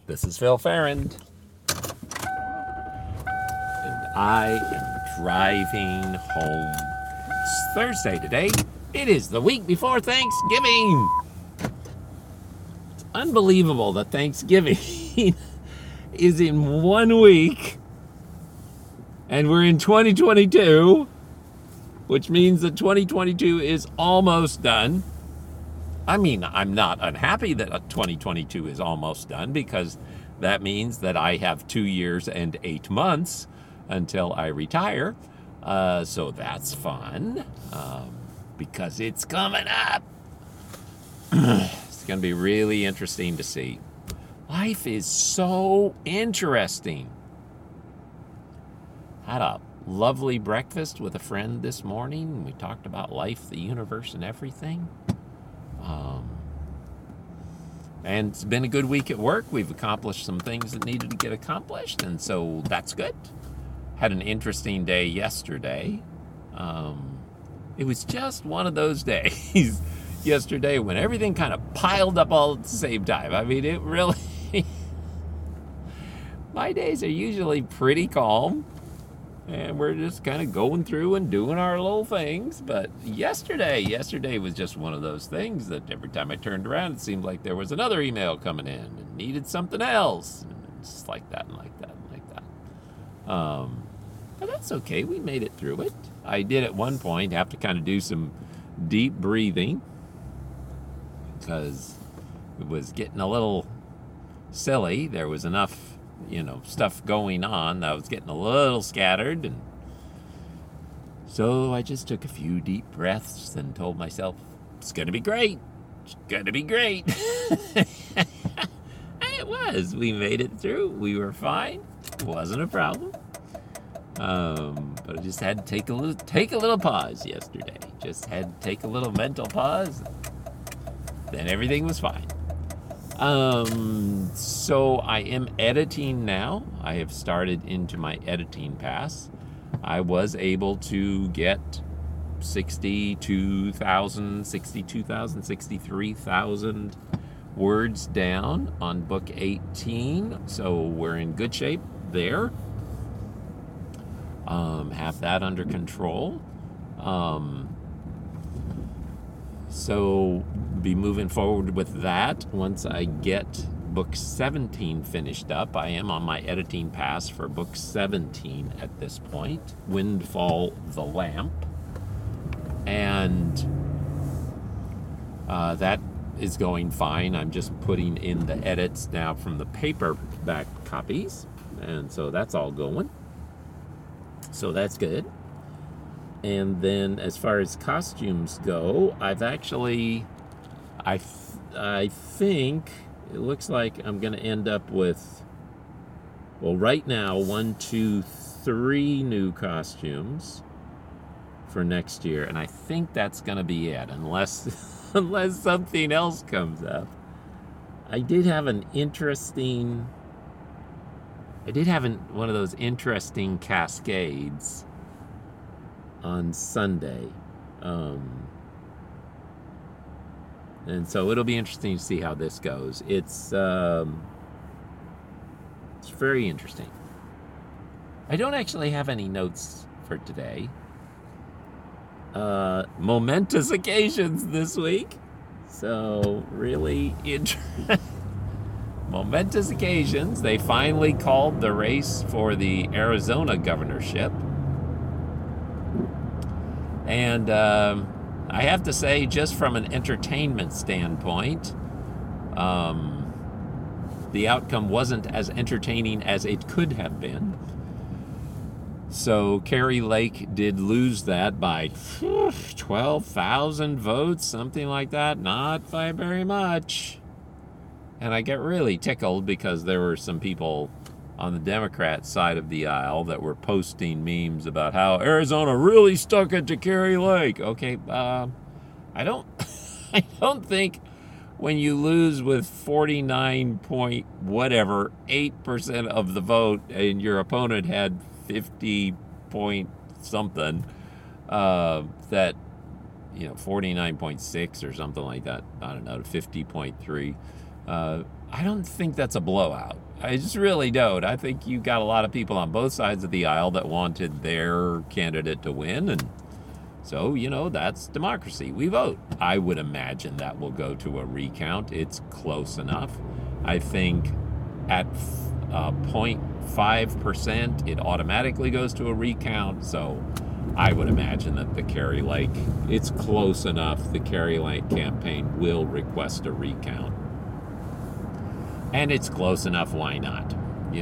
This is Phil Farrand, and I am driving home. It's Thursday today. It is the week before Thanksgiving. It's unbelievable that Thanksgiving is in 1 week, and we're in 2022, which means that 2022 is almost done. I mean, I'm not unhappy that 2022 is almost done, because that means that I have 2 years and 8 months until I retire. So that's fun, because it's coming up. It's going to be really interesting to see. Life is so interesting. Had a lovely breakfast with a friend this morning. We talked about life, the universe, and everything. And it's been a good week at work. We've accomplished some things that needed to get accomplished, and so that's good. Had an interesting day yesterday. It was just one of those days yesterday when everything kind of piled up all at the same time. I mean, it really... My days are usually pretty calm, and we're just kind of going through and doing our little things. But yesterday was just one of those things that every time I turned around, it seemed like there was another email coming in and needed something else. And just like that and like that and like that. But that's okay. We made it through it. I did at one point have to kind of do some deep breathing, because it was getting a little silly. There was enough stuff going on. I was getting a little scattered, and so I just took a few deep breaths and told myself, it's going to be great. It's going to be great. And it was. We made it through. We were fine. It wasn't a problem. But I just had to take a little pause yesterday. Just had to take a little mental pause. Then everything was fine. So I am editing now. I have started into my editing pass. I was able to get 63,000 words down on book 18. So we're in good shape there. Have that under control. So be moving forward with that. Once I get book 17 finished up, I am on my editing pass for book 17 at this point, Windfall the Lamp. And that is going fine. I'm just putting in the edits now from the paperback copies, and so that's all going. So that's good. And then as far as costumes go, I've actually, I think it looks like I'm going to end up with, well, right now, 1, 2, 3 new costumes for next year. And I think that's going to be it, unless something else comes up. I did have one of those interesting cascades on Sunday, and so it'll be interesting to see how this goes. It's very interesting. I don't actually have any notes for today. Momentous occasions this week, so really momentous occasions. They finally called the race for the Arizona governorship. And I have to say, just from an entertainment standpoint, the outcome wasn't as entertaining as it could have been. So Kari Lake did lose that by 12,000 votes, something like that. Not by very much. And I get really tickled because there were some people on the Democrat side of the aisle that were posting memes about how Arizona really stuck it to Kari Lake. Okay, I don't think when you lose with 49.8% of the vote and your opponent had 50 point something, that 49.6 or something like that, I don't know, to 50.3. I don't think that's a blowout. I just really don't. I think you got a lot of people on both sides of the aisle that wanted their candidate to win, and so, that's democracy. We vote. I would imagine that will go to a recount. It's close enough. I think at 0.5%, it automatically goes to a recount. So I would imagine that the Kari Lake, it's close enough. The Kari Lake campaign will request a recount. And it's close enough. Why not?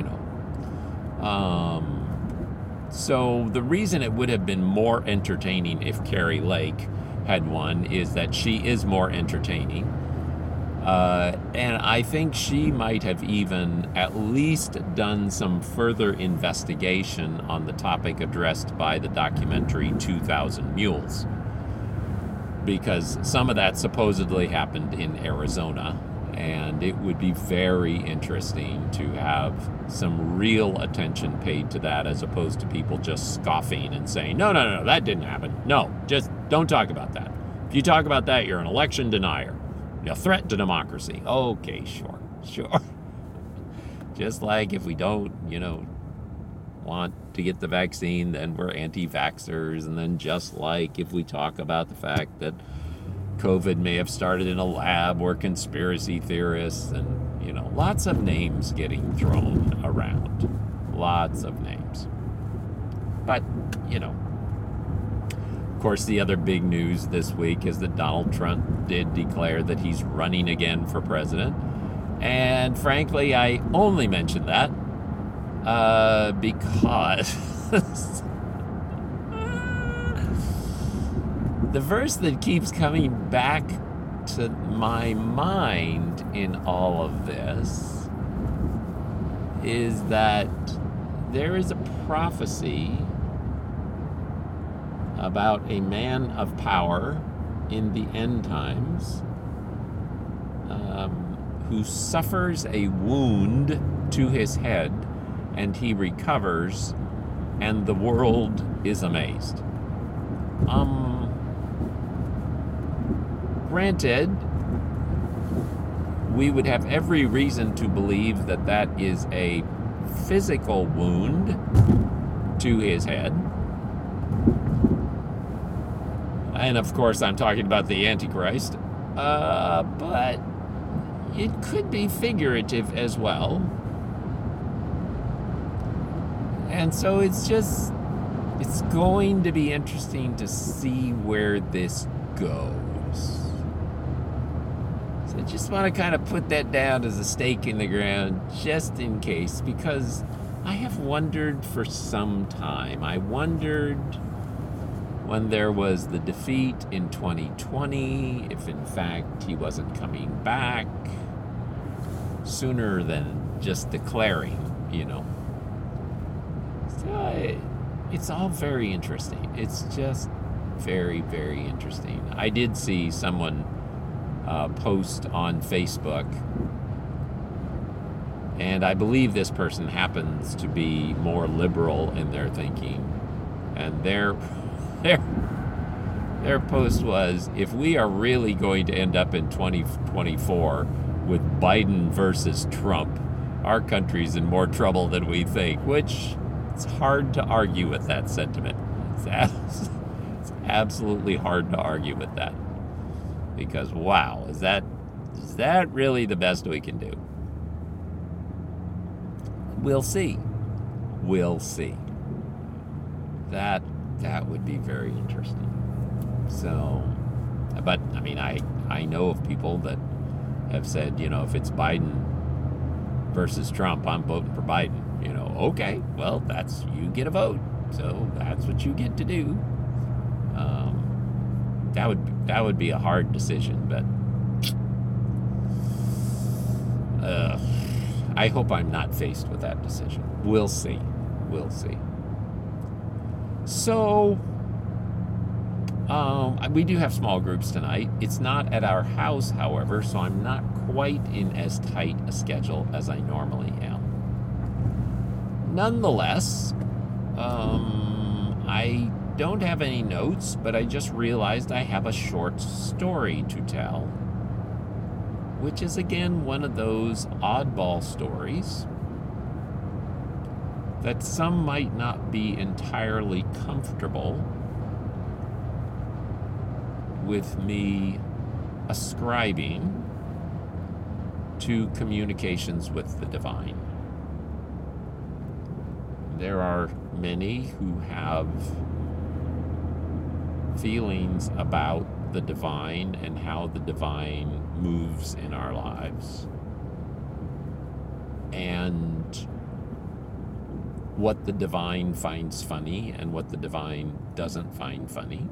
So the reason it would have been more entertaining if Kari Lake had won is that she is more entertaining. And I think she might have even at least done some further investigation on the topic addressed by the documentary 2,000 Mules. Because some of that supposedly happened in Arizona. And it would be very interesting to have some real attention paid to that as opposed to people just scoffing and saying, no, that didn't happen. No, just don't talk about that. If you talk about that, you're an election denier. A threat to democracy. Okay, sure. Just like if we don't, want to get the vaccine, then we're anti-vaxxers. And then just like if we talk about the fact that COVID may have started in a lab, we're conspiracy theorists, and, lots of names getting thrown around. Lots of names. But, of course, the other big news this week is that Donald Trump did declare that he's running again for president. And frankly, I only mention that because the verse that keeps coming back to my mind in all of this is that there is a prophecy about a man of power in the end times who suffers a wound to his head, and he recovers, and the world is amazed. Granted, we would have every reason to believe that that is a physical wound to his head. And of course, I'm talking about the Antichrist. But it could be figurative as well. And so it's going to be interesting to see where this goes. So I just want to kind of put that down as a stake in the ground, just in case, because I have wondered for some time. I wondered when there was the defeat in 2020, if in fact he wasn't coming back sooner than just declaring, So it's all very interesting. It's just very, very interesting. I did see someone post on Facebook, and I believe this person happens to be more liberal in their thinking, and their post was, if we are really going to end up in 2024 with Biden versus Trump, our country's in more trouble than we think, which it's hard to argue with that sentiment. It's absolutely hard to argue with that, because wow, is that really the best we can do? We'll see. That would be very interesting. So, but I mean, I know of people that have said, if it's Biden versus Trump, I'm voting for Biden. Okay, well, you get a vote, so that's what you get to do. That would be a hard decision, but I hope I'm not faced with that decision. We'll see. So, we do have small groups tonight. It's not at our house, however, so I'm not quite in as tight a schedule as I normally am. Nonetheless, I don't have any notes, but I just realized I have a short story to tell. which is again one of those oddball stories that some might not be entirely comfortable with me ascribing to communications with the divine. There are many who have feelings about the divine and how the divine moves in our lives, and what the divine finds funny and what the divine doesn't find funny.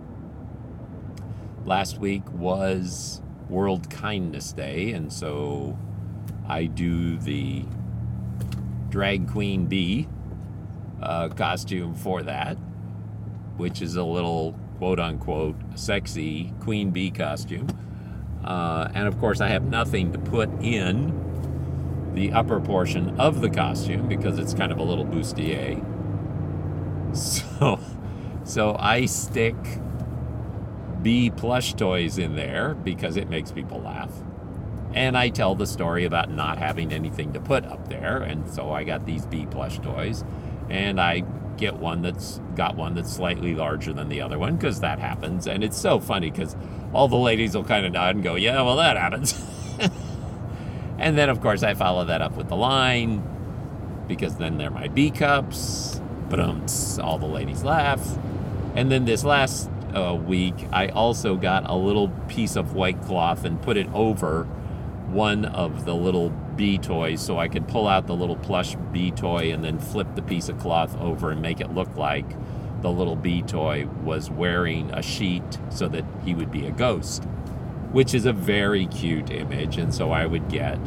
Last week was World Kindness Day, and so I do the drag queen bee costume for that, which is a little quote-unquote sexy queen bee costume. And of course I have nothing to put in the upper portion of the costume because it's kind of a little bustier. So I stick bee plush toys in there because it makes people laugh. And I tell the story about not having anything to put up there, and so I got these bee plush toys, and I get one that's slightly larger than the other one because that happens. And it's so funny because all the ladies will kind of nod and go, yeah, well, that happens. And then, of course, I follow that up with the line, because then they're my bee cups. But all the ladies laugh. And then this last week, I also got a little piece of white cloth and put it over one of the little bee toys so I could pull out the little plush bee toy and then flip the piece of cloth over and make it look like the little bee toy was wearing a sheet so that he would be a ghost, which is a very cute image. And so I would get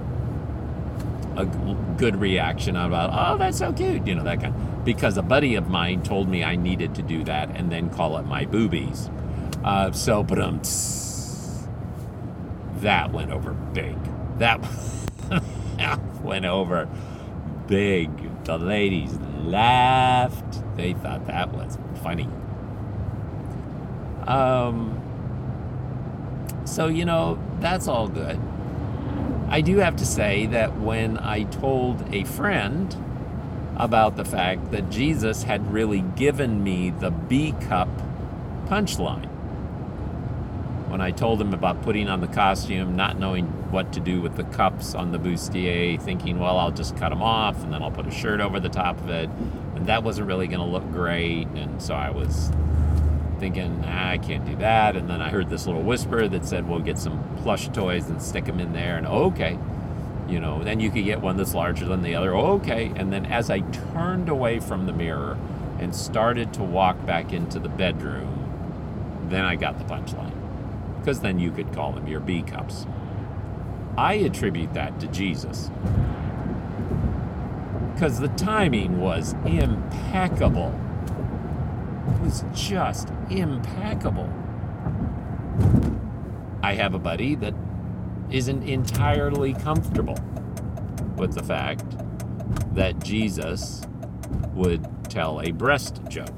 a good reaction about, oh, that's so cute, that kind. Because a buddy of mine told me I needed to do that and then call it my boobies. That went over big. That went over big. The ladies laughed. They thought that was funny. So, that's all good. I do have to say that when I told a friend about the fact that Jesus had really given me the bee cup punchline, when I told him about putting on the costume, not knowing what to do with the cups on the bustier, thinking, well, I'll just cut them off and then I'll put a shirt over the top of it, and that wasn't really going to look great, and so I was thinking, I can't do that. And then I heard this little whisper that said, we'll get some plush toys and stick them in there, and okay, then you could get one that's larger than the other, okay. And then as I turned away from the mirror and started to walk back into the bedroom, then I got the punchline, because then you could call them your bee cups. I attribute that to Jesus, because the timing was impeccable. It was just impeccable. I have a buddy that isn't entirely comfortable with the fact that Jesus would tell a breast joke.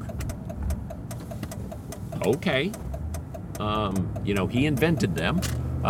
Okay. He invented them.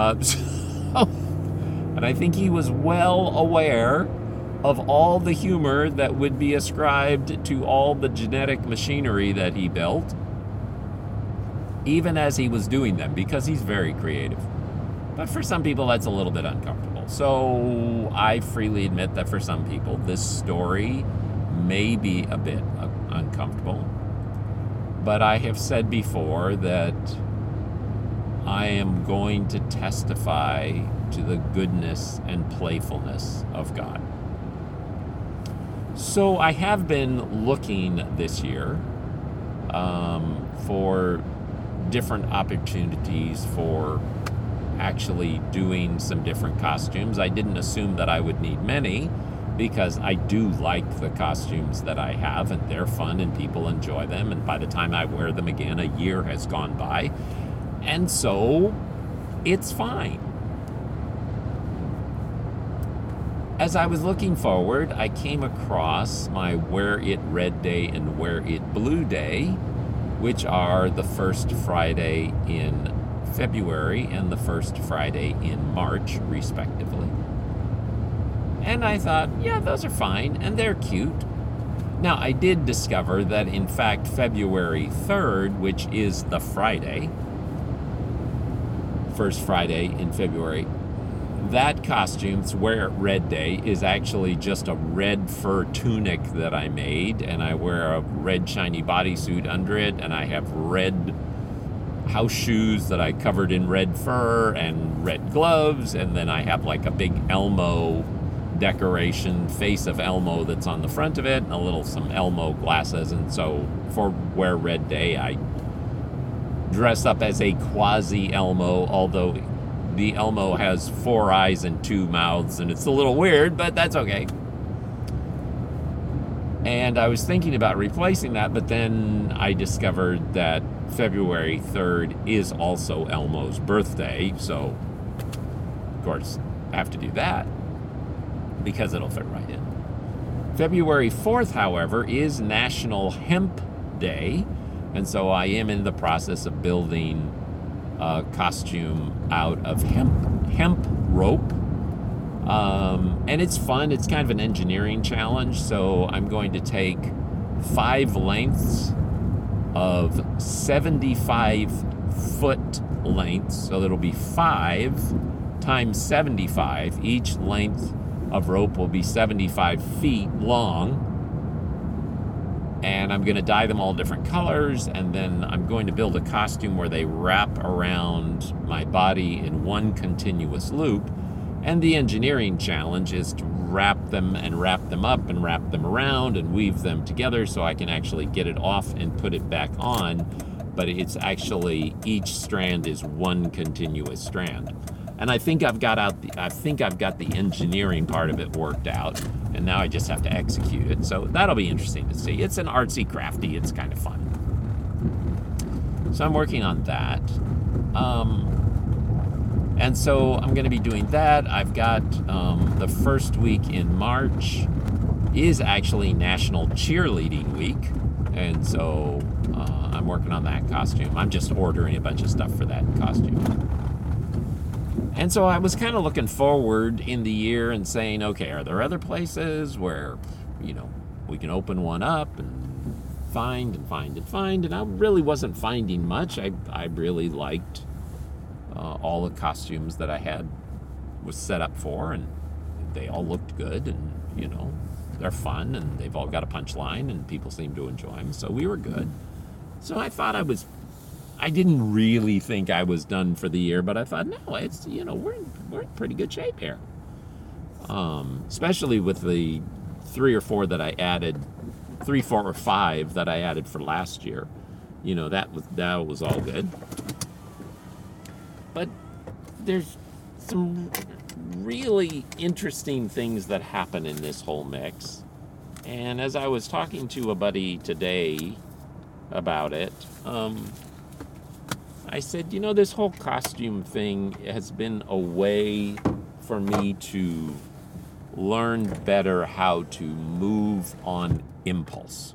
And I think he was well aware of all the humor that would be ascribed to all the genetic machinery that he built, even as he was doing them, because he's very creative. But for some people, that's a little bit uncomfortable. So I freely admit that for some people, this story may be a bit uncomfortable. But I have said before that I am going to testify to the goodness and playfulness of God. So I have been looking this year for different opportunities for actually doing some different costumes. I didn't assume that I would need many, because I do like the costumes that I have, and they're fun and people enjoy them, and by the time I wear them again, a year has gone by, and so it's fine. As I was looking forward, I came across my Wear It Red Day and Wear It Blue Day, which are the first Friday in February and the first Friday in March, respectively. And I thought, yeah, those are fine, and they're cute. Now, I did discover that, in fact, February 3rd, which is the Friday, first Friday in February, that costume, Wear It Red Day, is actually just a red fur tunic that I made, and I wear a red shiny bodysuit under it, and I have red house shoes that I covered in red fur and red gloves, and then I have like a big Elmo decoration, face of Elmo that's on the front of it, and some Elmo glasses. And so for Wear Red Day, I dress up as a quasi Elmo, although the Elmo has 4 eyes and 2 mouths, and it's a little weird, but that's okay. And I was thinking about replacing that, but then I discovered that February 3rd is also Elmo's birthday, so of course I have to do that because it'll fit right in. February 4th, however, is National Hemp Day, and so I am in the process of building a costume out of hemp rope. And it's fun. It's kind of an engineering challenge. So I'm going to take 5 lengths of 75-foot lengths. So it'll be 5 times 75. Each length of rope will be 75 feet long. And I'm going to dye them all different colors. And then I'm going to build a costume where they wrap around my body in one continuous loop. And the engineering challenge is to wrap them up and wrap them around and weave them together so I can actually get it off and put it back on. But it's actually, each strand is one continuous strand. And I think I've got the engineering part of it worked out, and now I just have to execute it. So that'll be interesting to see. It's an artsy crafty, it's kind of fun. So I'm working on that. And so I'm going to be doing that. I've got the first week in March is actually National Cheerleading Week. And so I'm working on that costume. I'm just ordering a bunch of stuff for that costume. And so I was kind of looking forward in the year and saying, okay, are there other places where, we can open one up and find. And I really wasn't finding much. I really liked all the costumes that I was set up for, and they all looked good, and they're fun, and they've all got a punchline, and people seem to enjoy them, so we were good. So I thought I didn't really think I was done for the year, but I thought, no, it's we're in pretty good shape here, especially with the 3 or 4 that I added, 3, 4, or 5 that I added for last year. That was all good. But there's some really interesting things that happen in this whole mix. And as I was talking to a buddy today about it, I said, this whole costume thing has been a way for me to learn better how to move on impulse.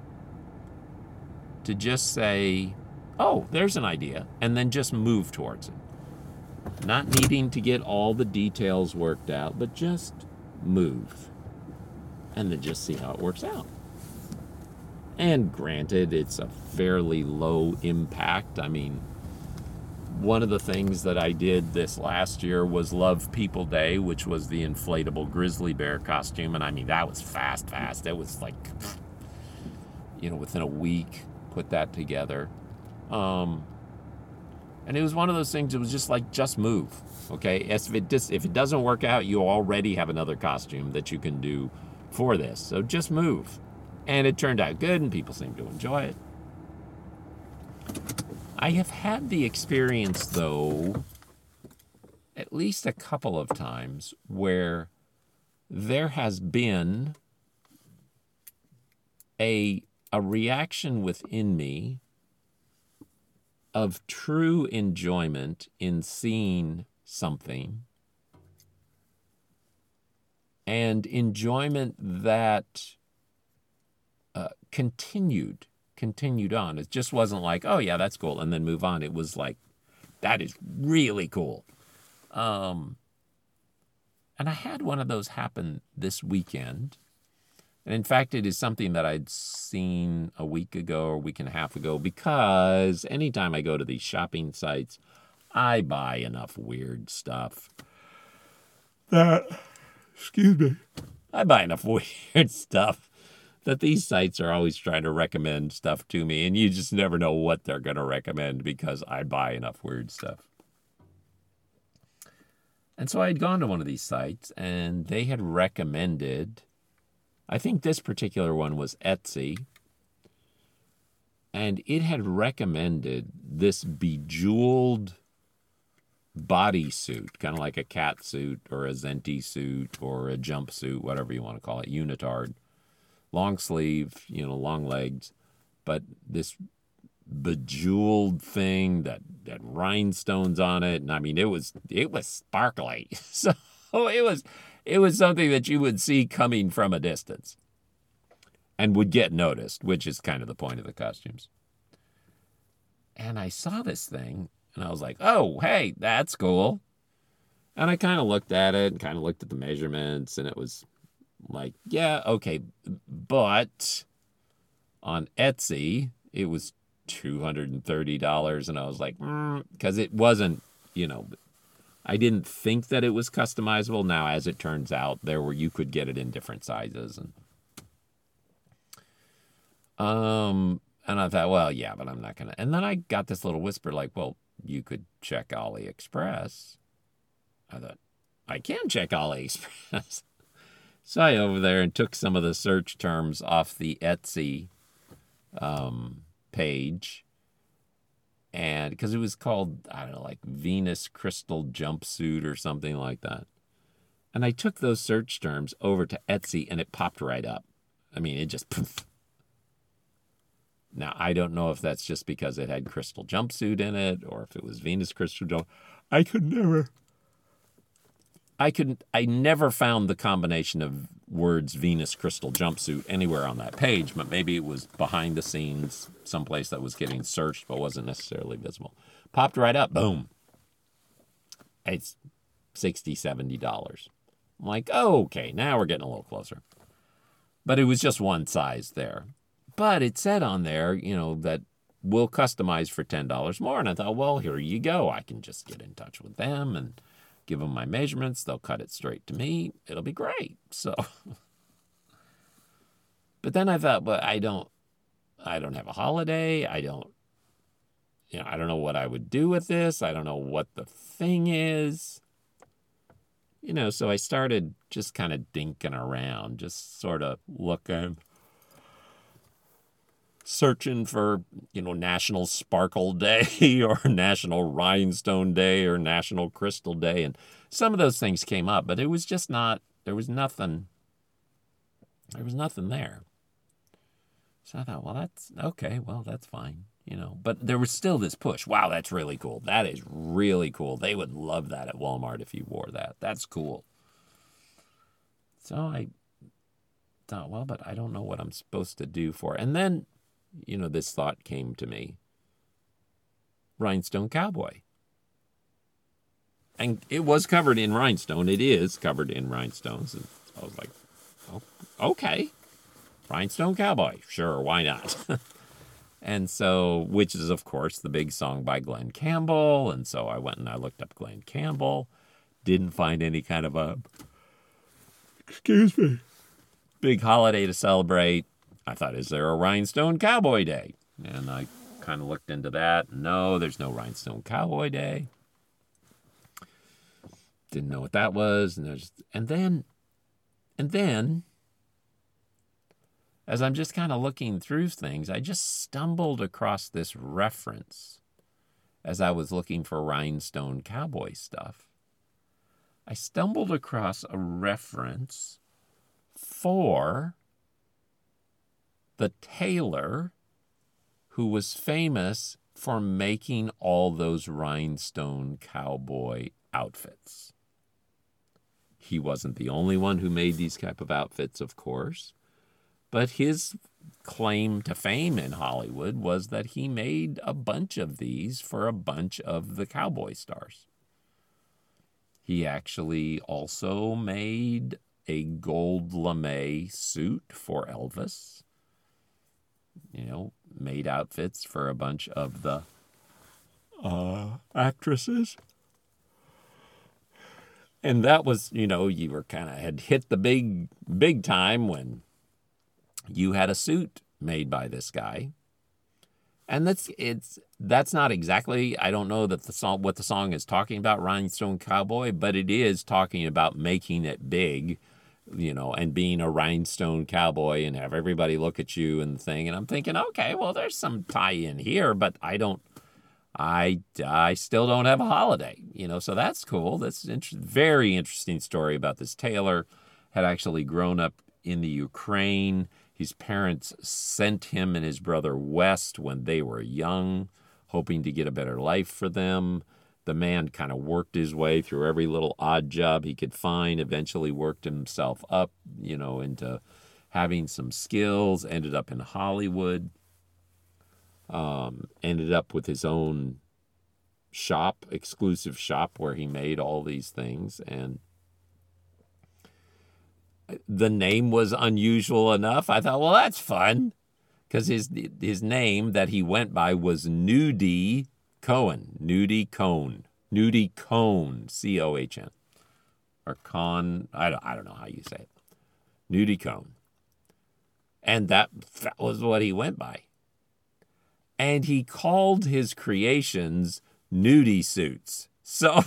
To just say, oh, there's an idea, and then just move towards it. Not needing to get all the details worked out, but just move. And then just see how it works out. And granted, it's a fairly low impact. I mean, one of the things that I did this last year was Love People Day, which was the inflatable grizzly bear costume. And I mean, that was fast. It was like, within a week, put that together. And it was one of those things, it was just like, just move, okay? If it doesn't work out, you already have another costume that you can do for this. So just move. And it turned out good, and people seemed to enjoy it. I have had the experience, though, at least a couple of times, where there has been a reaction within me of true enjoyment in seeing something, and enjoyment that continued on. It just wasn't like, oh yeah, that's cool, and then move on. It was like That is really cool. And I had one of those happen this weekend. And in fact, it is something that I'd seen a week ago or a week and a half ago, because anytime I go to these shopping sites, I buy enough weird stuff that, excuse me, I buy enough weird stuff that these sites are always trying to recommend stuff to me, and you just never know what they're going to recommend because I buy enough weird stuff. And so I had gone to one of these sites, and they had recommended, I think this particular one was Etsy, and it had recommended this bejeweled bodysuit, kind of like a cat suit or a Zenti suit or a jumpsuit, whatever you want to call it, unitard, long sleeve, long legs, but this bejeweled thing that rhinestones on it, and I mean it was sparkly. So it was something that you would see coming from a distance and would get noticed, which is kind of the point of the costumes. And I saw this thing, and I was like, oh, hey, that's cool. And I kind of looked at it and kind of looked at the measurements, and it was like, yeah, okay. But on Etsy, it was $230, and I was like, because it wasn't, I didn't think that it was customizable. Now, as it turns out, you could get it in different sizes, and I thought, well, yeah, but I'm not gonna. And then I got this little whisper, like, well, you could check AliExpress. I thought, I can check AliExpress. So I over there and took some of the search terms off the Etsy page, and because it was called, I don't know, like Venus Crystal Jumpsuit or something like that. And I took those search terms over to Etsy, and it popped right up. I mean, it just poof. Now, I don't know if that's just because it had crystal jumpsuit in it, or if it was Venus Crystal Jump. I never found the combination of words Venus Crystal Jumpsuit anywhere on that page, but maybe it was behind the scenes, someplace that was getting searched but wasn't necessarily visible. Popped right up, boom. It's $60, $70. I'm like, oh, okay, now we're getting a little closer. But it was just one size there. But it said on there, that we'll customize for $10 more. And I thought, well, here you go. I can just get in touch with them and give them my measurements. They'll cut it straight to me. It'll be great. So, but then I thought, but I don't have a holiday. I don't know what I would do with this. I don't know what the thing is. So I started just kind of dinking around, just sort of looking, searching for, National Sparkle Day or National Rhinestone Day or National Crystal Day. And some of those things came up, but it was just not, there was nothing there. So I thought, well, that's okay. Well, that's fine, but there was still this push. Wow, that's really cool. That is really cool. They would love that at Walmart if you wore that. That's cool. So I thought, well, but I don't know what I'm supposed to do for it. And then, this thought came to me. Rhinestone Cowboy. And it was covered in rhinestone. It is covered in rhinestones. And I was like, oh, okay. Rhinestone Cowboy. Sure, why not? And so, which is, of course, the big song by Glen Campbell. And so I went and I looked up Glen Campbell. Didn't find any kind of a, big holiday to celebrate. I thought, is there a Rhinestone Cowboy Day? And I kind of looked into that. No, there's no Rhinestone Cowboy Day. Didn't know what that was. And then, as I'm just kind of looking through things, I just stumbled across this reference as I was looking for Rhinestone Cowboy stuff. I stumbled across a reference for the tailor who was famous for making all those rhinestone cowboy outfits. He wasn't the only one who made these type of outfits, of course, But his claim to fame in Hollywood was that he made a bunch of these for a bunch of the cowboy stars. He actually also made a gold lame suit for Elvis. Made outfits for a bunch of the actresses. And that was, you were had hit the big time when you had a suit made by this guy. And that's not exactly, I don't know that what the song is talking about, Rhinestone Cowboy, but it is talking about making it big, and being a rhinestone cowboy and have everybody look at you and the thing. And I'm thinking, okay, well, there's some tie-in here, but I still don't have a holiday, so that's cool. That's very interesting story about this tailor. Had actually grown up in the Ukraine. His parents sent him and his brother west when they were young, hoping to get a better life for them. The man kind of worked his way through every little odd job he could find, eventually worked himself up, into having some skills, ended up in Hollywood, ended up with his own shop, exclusive shop, where he made all these things. And the name was unusual enough. I thought, well, that's fun, because his name that he went by was Nudie Cohn. Nudie Cohn. Nudie Cohn. Cohn. Or Con. I don't know how you say it. Nudie Cohn. And that was what he went by. And he called his creations nudie suits. So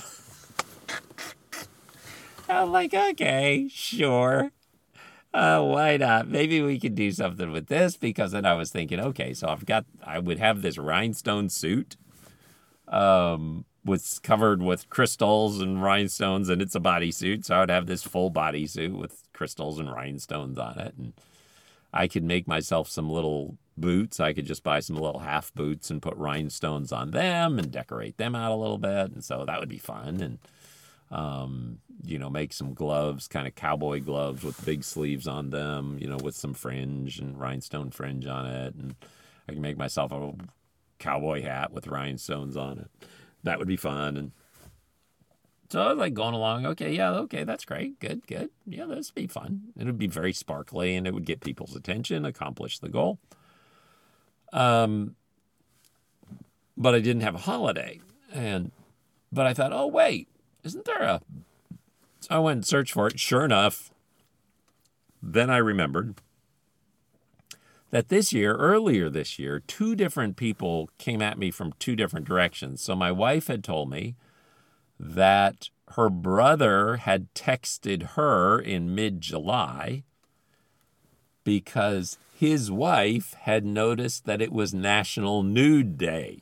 I'm like, okay, sure. Why not? Maybe we could do something with this, because then I was thinking, okay, so I would have this rhinestone suit, was covered with crystals and rhinestones, and it's a bodysuit. So I would have this full bodysuit with crystals and rhinestones on it. And I could make myself some little boots. I could just buy some little half boots and put rhinestones on them and decorate them out a little bit. And so that would be fun. And, make some gloves, kind of cowboy gloves with big sleeves on them, with some fringe and rhinestone fringe on it. And I can make myself a cowboy hat with rhinestones on it. That would be fun. And so I was like going along, okay, that's great. Good. Yeah, this would be fun. It would be very sparkly, and it would get people's attention, accomplish the goal. But I didn't have a holiday. But I thought, oh, wait, isn't there So I went and searched for it. Sure enough, then I remembered that earlier this year, two different people came at me from two different directions. So my wife had told me that her brother had texted her in mid-July because his wife had noticed that it was National Nude Day.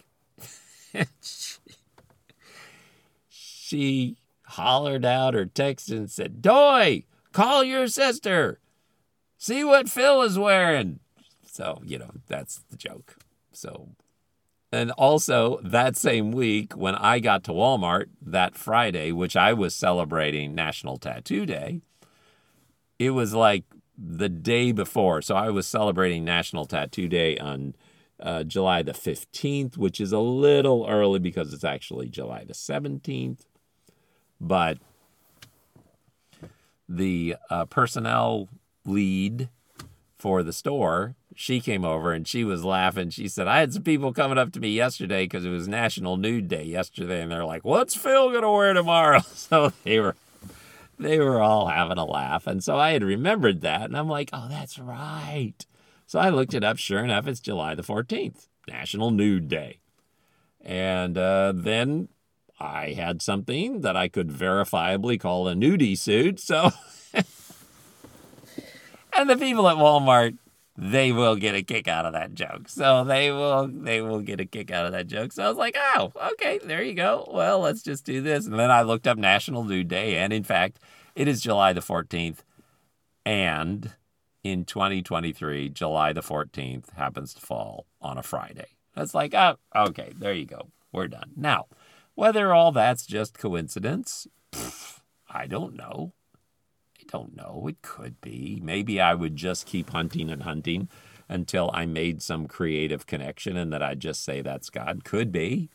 She hollered out or texted and said, "Doy, call your sister. See what Phil is wearing." So, that's the joke. So, and also that same week when I got to Walmart that Friday, which I was celebrating National Tattoo Day, it was like the day before. So I was celebrating National Tattoo Day on July the 15th, which is a little early because it's actually July the 17th. But the personnel lead for the store, she came over and she was laughing. She said, "I had some people coming up to me yesterday because it was National Nude Day yesterday, and they're like, 'What's Phil gonna wear tomorrow?'" So they were all having a laugh. And so I had remembered that, and I'm like, oh, that's right. So I looked it up. Sure enough, it's July the 14th, National Nude Day. And then I had something that I could verifiably call a nudie suit. So, and the people at Walmart, they will get a kick out of that joke. So they will get a kick out of that joke. So I was like, oh, okay, there you go. Well, let's just do this. And then I looked up National Nude Day, and in fact, it is July the 14th. And in 2023, July the 14th happens to fall on a Friday. It's like, oh, okay, there you go. We're done. Now, whether all that's just coincidence, I don't know. don't know. It could be. Maybe I would just keep hunting and hunting until I made some creative connection and that I'd just say that's God. Could be.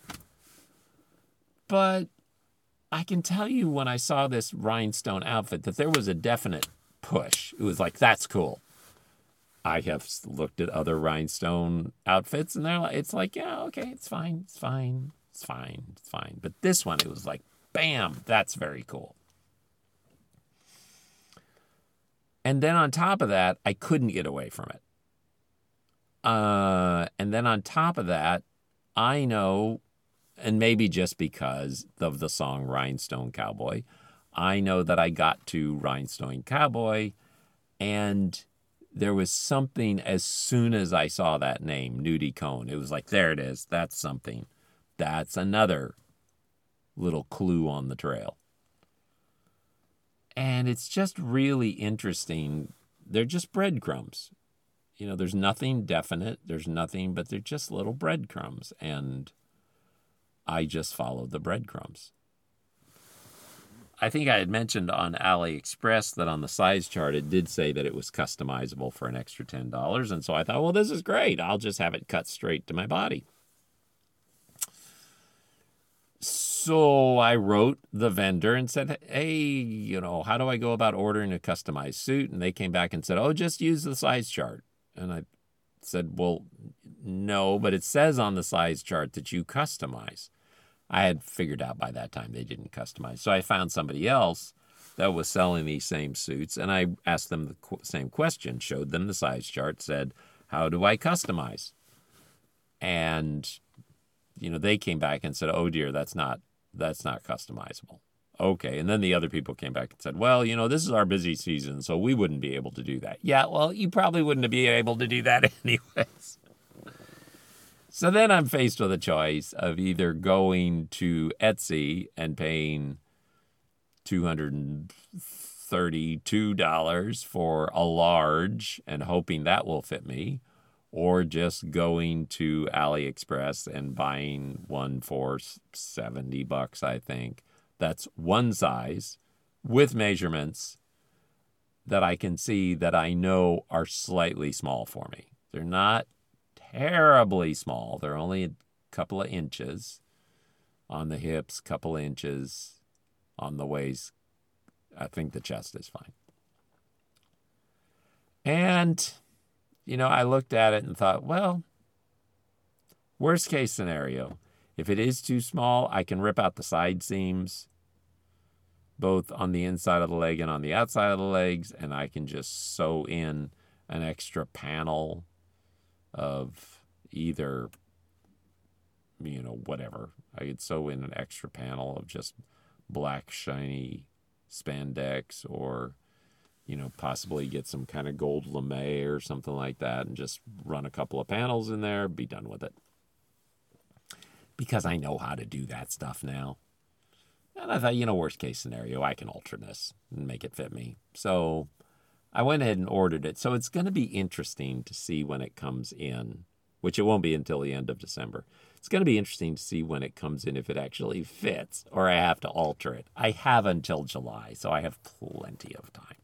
But I can tell you when I saw this rhinestone outfit that there was a definite push. It was like, that's cool. I have looked at other rhinestone outfits and it's like, yeah, okay, it's fine. It's fine. It's fine. It's fine. But this one, it was like, bam, that's very cool. And then on top of that, I couldn't get away from it. And then on top of that, I know, and maybe just because of the song Rhinestone Cowboy, I know that I got to Rhinestone Cowboy, and there was something as soon as I saw that name, Nudie Cohn. It was like, there it is. That's something. That's another little clue on the trail. And it's just really interesting. They're just breadcrumbs. You know, there's nothing definite. There's nothing, but they're just little breadcrumbs. And I just followed the breadcrumbs. I think I had mentioned on AliExpress that on the size chart, it did say that it was customizable for an extra $10. And so I thought, well, this is great. I'll just have it cut straight to my body. So I wrote the vendor and said, hey, you know, how do I go about ordering a customized suit? And they came back and said, oh, just use the size chart. And I said, well, no, but it says on the size chart that you customize. I had figured out by that time they didn't customize. So I found somebody else that was selling these same suits, and I asked them the same question, showed them the size chart, said, how do I customize? And, you know, they came back and said, oh, dear, that's not customizable. Okay, and then the other people came back and said, well, you know, this is our busy season, so we wouldn't be able to do that. Yeah, well, you probably wouldn't be able to do that anyways. So then I'm faced with a choice of either going to Etsy and paying $232 for a large and hoping that will fit me, or just going to AliExpress and buying one for $70, I think. That's one size with measurements that I can see that I know are slightly small for me. They're not terribly small. They're only a couple of inches on the hips, couple of inches on the waist. I think the chest is fine. And, you know, I looked at it and thought, well, worst case scenario, if it is too small, I can rip out the side seams, both on the inside of the leg and on the outside of the legs, and I can just sew in an extra panel of either, you know, whatever. I could sew in an extra panel of just black, shiny spandex, or, you know, possibly get some kind of gold lame or something like that and just run a couple of panels in there, be done with it. Because I know how to do that stuff now. And I thought, you know, worst case scenario, I can alter this and make it fit me. So I went ahead and ordered it. So it's going to be interesting to see when it comes in, which it won't be until the end of December. It's going to be interesting to see when it comes in, if it actually fits or I have to alter it. I have until July, so I have plenty of time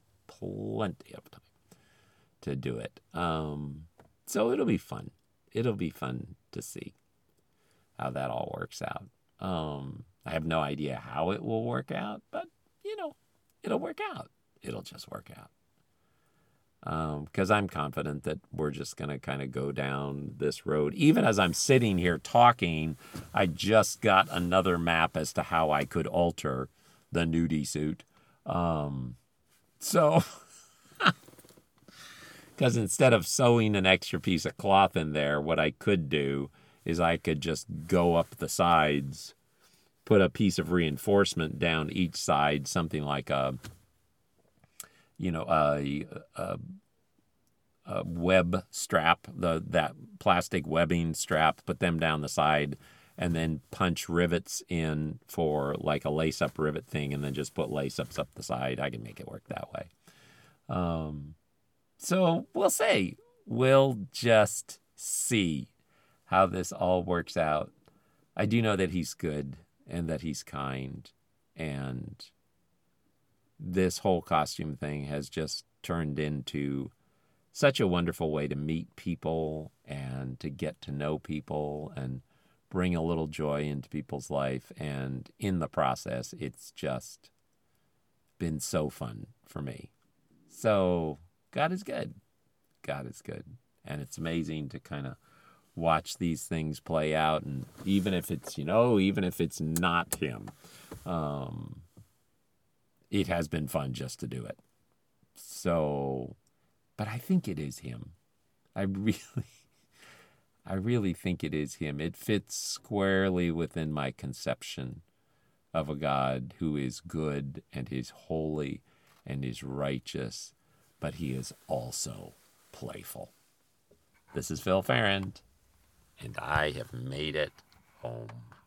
to do it. So it'll be fun. It'll be fun to see how that all works out. I have no idea how it will work out, but, you know, it'll work out. It'll just work out. Because I'm confident that we're just going to kind of go down this road. Even as I'm sitting here talking, I just got another map as to how I could alter the nudie suit. So, because instead of sewing an extra piece of cloth in there, what I could do is I could just go up the sides, put a piece of reinforcement down each side, something like a web strap, that plastic webbing strap, put them down the side, and then punch rivets in for like a lace-up rivet thing, and then just put lace-ups up the side. I can make it work that way. So we'll see. We'll just see how this all works out. I do know that he's good and that he's kind, and this whole costume thing has just turned into such a wonderful way to meet people and to get to know people and bring a little joy into people's life. And in the process, it's just been so fun for me. So God is good. God is good. And it's amazing to kind of watch these things play out. And even if it's, even if it's not him, it has been fun just to do it. So, but I think it is him. I really think it is him. It fits squarely within my conception of a God who is good and is holy and is righteous, but he is also playful. This is Phil Farrand, and I have made it home.